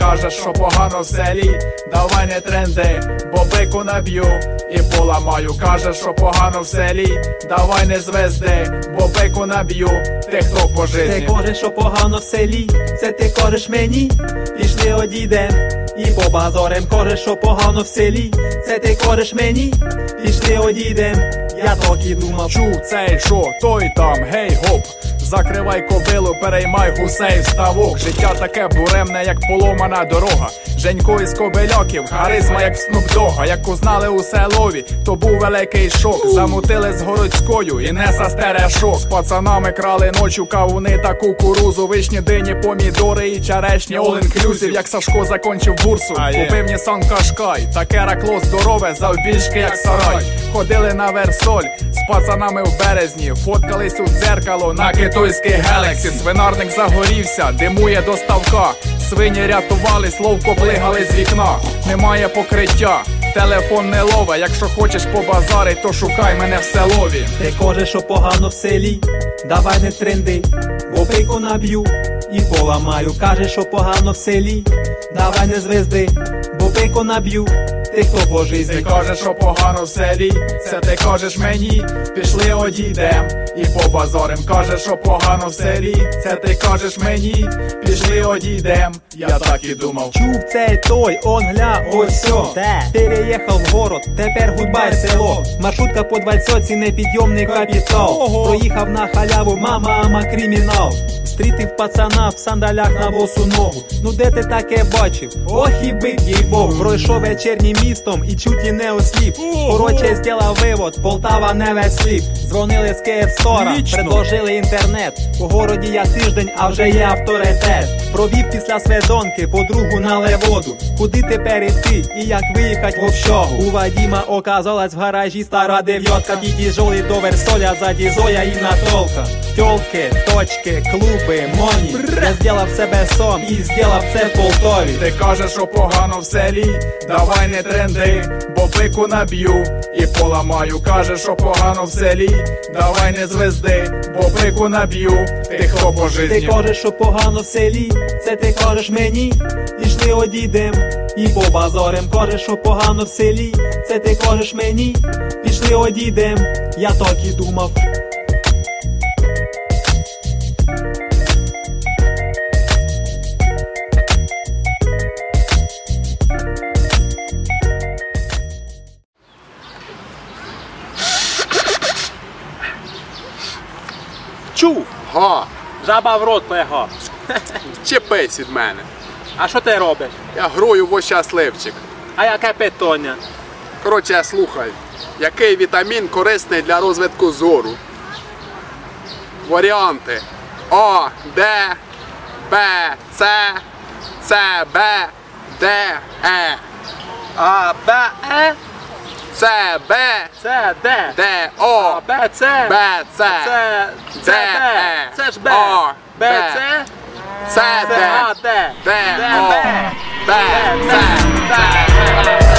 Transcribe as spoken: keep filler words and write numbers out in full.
кажеш, що погано в селі, давай не тренди, бо бику наб'ю і поламаю. Кажеш, що погано в селі, давай не звезди, бо бику наб'ю, ти хто по житті. Ти кажеш, що погано в селі, це ти кажеш мені, пішли одійдем і побазорим. Кажеш, що погано в селі, це ти кажеш мені, пішли одійдем, я так і думав. Чув цей шо, той там, гей гоп, закривай кобилу, переймай гусей в ставок. Життя таке буремне, як поломана дорога. Женько із Кобильоків, харизма як в Снупдога. Як узнали у селові, то був великий шок. Замутили з Городською і Неса стерешок. З пацанами крали ночу кавуни та кукурузу, вишні, дині, помідори і черешні. All inclusive, як Сашко закончив бурсу. Купив Нісан Кашкай, таке ракло здорове, завбільшки як сарай. Ходили на Версоль з пацанами в березні, фоткались у дзеркало на китайський Гелексі. Свинарник загорівся, димує доставка. Свині рятувались, ловко плигали з вікна. Немає покриття, телефон не лове. Якщо хочеш побазарить, то шукай мене в селові. Ти кажеш, що погано в селі, давай не тренди, бо бику наб'ю і поламаю. Кажеш, що погано в селі, давай не звезди, бо бику наб'ю, ти хто по житті. Ти кажеш, що погано в селі, це ти кажеш мені, пішли одійдем і побазорим. Кажеш, що погано в селі, це ти кажеш мені, пішли одійдем, я так і думав. Чув цей той, он гля, ось сьо. Переїхав в город, тепер гудбай село. Маршрутка по двадцятці, непідйомний капітал. Проїхав на халяву, мама, ама кримінал. Стрітив пацана в сандалях на босу ногу. Ну де ти таке бачив? Ох і бик, їй Бог. Пройшов вечірнім містом і чуть і не осліп. Короче, зділав вивод, Полтава не весь сліп. Дзвонили з Київстора, предложили інтернет. У городі я тиждень, а вже є авторитет. Провів після сведонки, подругу нале воду. Куди тепер іти і як виїхать в общагу? У Вадима оказалась в гаражі стара дев'ятка. Ті тяжолі до Версоля, ззаді Зоя і Натолка. Тьолки, точки, клуби, моні. Я зділав себе сам і зділав це в Полтові. Ти кажеш, що погано в селі, давай не тренди, бо бику наб'ю і поламаю. Кажеш, що погано в селі, давай не звезди, бо бику наб'ю, ти хто по житті. Ти кажеш, що погано в селі, це ти кажеш мені, пішли одійдем і побазорим. Кажеш, що погано в селі, це ти кажеш мені, пішли одійдем, я так і думав. Чув? Га, Жаба в рот плега. чепись від мене. А що ти робиш? Я грою во щасливчик. А яке питання? Коротше, слухай, який вітамін корисний для розвитку зору? Варіанти: А, Д, Б, С, С, Б, Д, Е. А, Б, Е, С, Б, С, Д. Д, О, Б, С, Б, С, Це, Д, це Б, Е, це ж Б. О, Б, Б, С, С, Д, А, Д. Д, Д, О, Б. Б, С, Д, Е.